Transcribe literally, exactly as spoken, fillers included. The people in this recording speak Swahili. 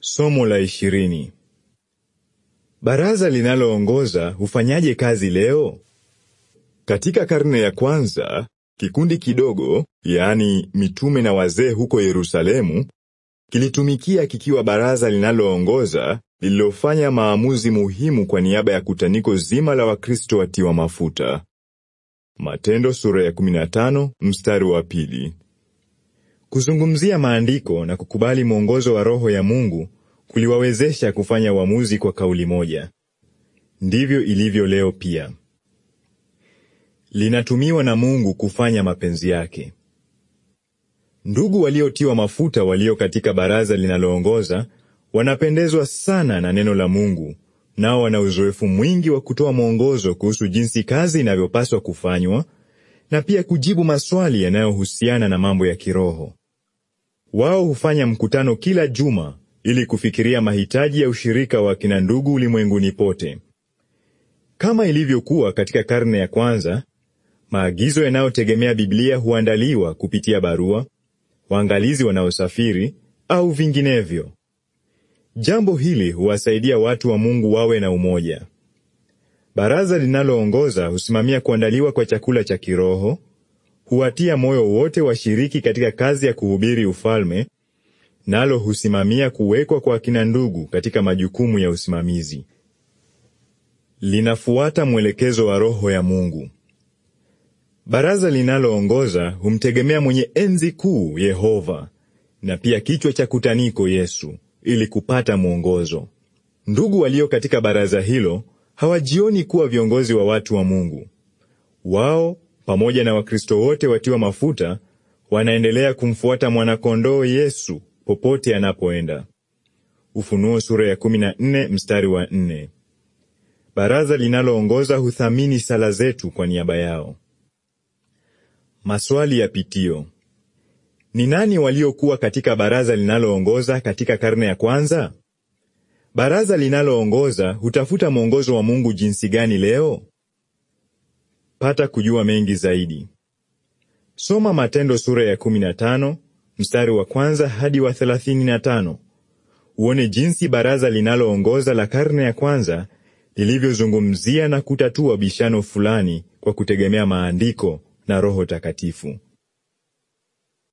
Somo la ishirini. Baraza linaloongoza hufanyaje kazi leo? Katika karne ya kwanza, kikundi kidogo, yaani mitume na wazee huko Yerusalemu, kilitumikia kikiwa baraza linaloongoza, lililofanya maamuzi muhimu kwa niaba ya kutaniko zima la Wakristo watiwa mafuta. Matendo sura ya kumi na tano mstari wa pili. Kuzungumzia maandiko na kukubali mwongozo wa Roho ya Mungu kuliwawezesha kufanya uamuzi kwa kauli moja. Ndivyo ilivyo leo pia. Linatumiwa na Mungu kufanya mapenzi yake. Ndugu waliotiwa mafuta walio katika baraza linaloongoza wanapendezwa sana na neno la Mungu, nao wana uzoefu mwingi wa kutoa mwongozo kuhusu jinsi kazi inavyopaswa kufanywa na pia kujibu maswali yanayohusiana na mambo ya kiroho. Wao hufanya mkutano kila juma ili kufikiria mahitaji ya ushirika wa kina ndugu ulimwenguni pote. Kama ilivyokuwa katika karne ya kwanza, maagizo yanayotegemea Biblia huandaliwa kupitia barua, waangalizi wanaosafiri au vinginevyo. Jambo hili huwasaidia watu wa Mungu wawe na umoja. Baraza linaloongoza husimamia kuandaliwa kwa chakula cha kiroho, huwatia moyo wote washiriki katika kazi ya kuhubiri ufalme, nalo husimamia kuwekwa kwa kina ndugu katika majukumu ya usimamizi. Linafuata mwelekezo wa Roho ya Mungu. Baraza linaloongoza humtegemea mwenye enzi kuu Yehova, na pia kichwa cha kutaniko Yesu, ili kupata mwongozo. Ndugu walio katika baraza hilo hawajioni kuwa viongozi wa watu wa Mungu. Wao, pamoja na Wakristo wote watiwa mafuta, wanaendelea kumfuata mwanakondoo Yesu popote anapoenda. Ufunuo sura ya kumi na nne mstari wa nne. Baraza linaloongoza huthamini sala zetu kwa niaba yao. Maswali ya pitio. Ni nani waliokuwa katika baraza linaloongoza katika karne ya kwanza? Baraza linaloongoza hutafuta mwongozo wa Mungu jinsi gani leo? Pata kujua mengi zaidi. Soma Matendo sura ya kumi na tano, mstari wa kwanza hadi wa thelathini na tano. Uone jinsi baraza linaloongoza la karne ya kwanza lilivyozungumzia na kutatua bishano fulani kwa kutegemea maandiko na Roho Takatifu.